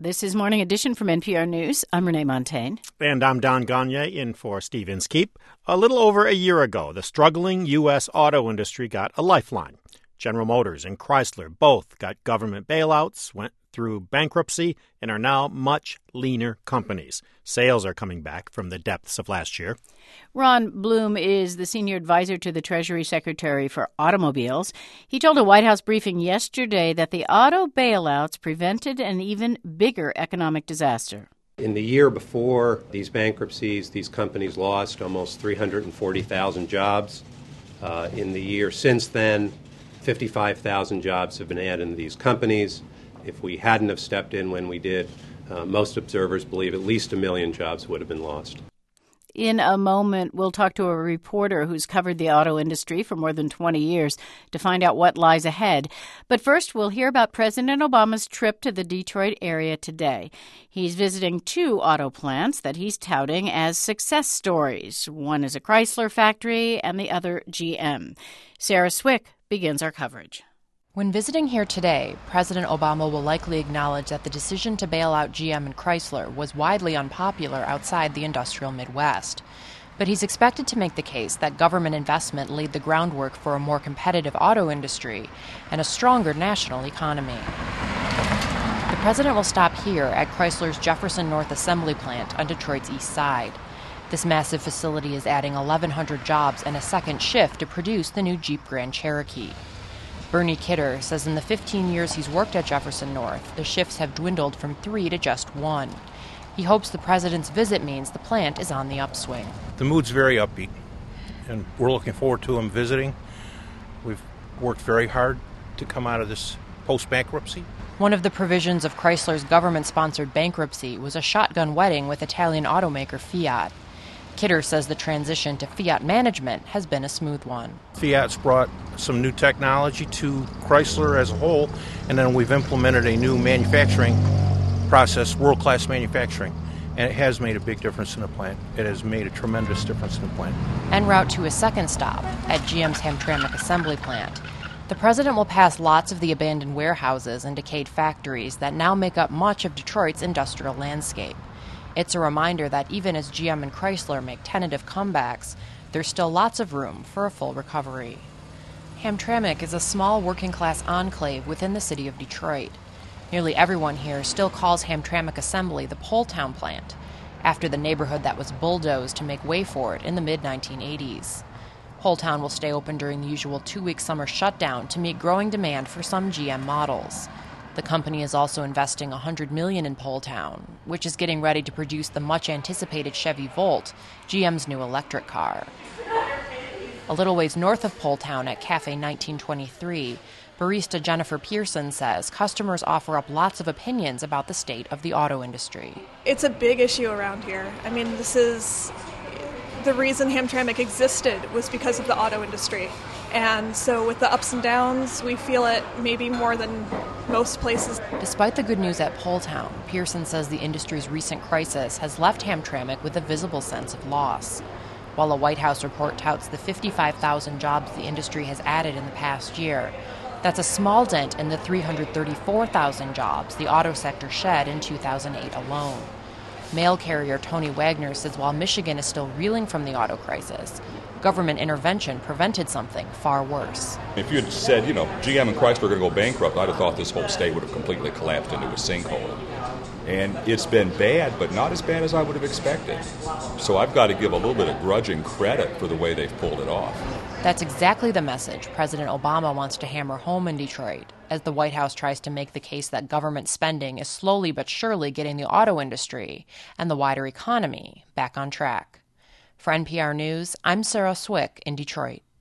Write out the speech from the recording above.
This is Morning Edition from NPR News. I'm Renee Montaigne. And I'm Don Gagne in for Steve Inskeep. A little over a year ago, the struggling U.S. auto industry got a lifeline. General Motors and Chrysler both got government bailouts, went through bankruptcy, and are now much leaner companies. Sales are coming back from the depths of last year. Ron Bloom is the senior advisor to the Treasury Secretary for Automobiles. He told a White House briefing yesterday that the auto bailouts prevented an even bigger economic disaster. In the year before these bankruptcies, these companies lost almost 340,000 jobs. In the year since then, 55,000 jobs have been added in these companies. If we hadn't have stepped in when we did, most observers believe at least 1 million jobs would have been lost. In a moment, we'll talk to a reporter who's covered the auto industry for more than 20 years to find out what lies ahead. But first, we'll hear about President Obama's trip to the Detroit area today. He's visiting 2 auto plants that he's touting as success stories. One is a Chrysler factory and the other GM. Sarah Swick begins our coverage. When visiting here today, President Obama will likely acknowledge that the decision to bail out GM and Chrysler was widely unpopular outside the industrial Midwest. But he's expected to make the case that government investment laid the groundwork for a more competitive auto industry and a stronger national economy. The president will stop here at Chrysler's Jefferson North Assembly Plant on Detroit's east side. This massive facility is adding 1,100 jobs and a second shift to produce the new Jeep Grand Cherokee. Bernie Kidder says in the 15 years he's worked at Jefferson North, the shifts have dwindled from 3 to just 1. He hopes the president's visit means the plant is on the upswing. The mood's very upbeat, and we're looking forward to him visiting. We've worked very hard to come out of this post-bankruptcy. One of the provisions of Chrysler's government-sponsored bankruptcy was a shotgun wedding with Italian automaker Fiat. Kidder says the transition to Fiat management has been a smooth one. Fiat's brought some new technology to Chrysler as a whole, and then we've implemented a new manufacturing process, world-class manufacturing, and it has made a big difference in the plant. It has made a tremendous difference in the plant. En route to his second stop at GM's Hamtramck assembly plant, the president will pass lots of the abandoned warehouses and decayed factories that now make up much of Detroit's industrial landscape. It's a reminder that even as GM and Chrysler make tentative comebacks, there's still lots of room for a full recovery. Hamtramck is a small working-class enclave within the city of Detroit. Nearly everyone here still calls Hamtramck Assembly the Poletown plant, after the neighborhood that was bulldozed to make way for it in the mid-1980s. Poletown will stay open during the usual 2-week summer shutdown to meet growing demand for some GM models. The company is also investing $100 million in Poletown, which is getting ready to produce the much-anticipated Chevy Volt, GM's new electric car. A little ways north of Poletown at Cafe 1923, barista Jennifer Pearson says customers offer up lots of opinions about the state of the auto industry. It's a big issue around here. I mean, this is the reason Hamtramck existed was because of the auto industry. And so with the ups and downs, we feel it maybe more than most places. Despite the good news at Poletown, Pearson says the industry's recent crisis has left Hamtramck with a visible sense of loss. While a White House report touts the 55,000 jobs the industry has added in the past year, that's a small dent in the 334,000 jobs the auto sector shed in 2008 alone. Mail carrier Tony Wagner says while Michigan is still reeling from the auto crisis, government intervention prevented something far worse. If you had said, GM and Chrysler are going to go bankrupt, I'd have thought this whole state would have completely collapsed into a sinkhole. And it's been bad, but not as bad as I would have expected. So I've got to give a little bit of grudging credit for the way they've pulled it off. That's exactly the message President Obama wants to hammer home in Detroit, as the White House tries to make the case that government spending is slowly but surely getting the auto industry and the wider economy back on track. For NPR News, I'm Sarah Swick in Detroit.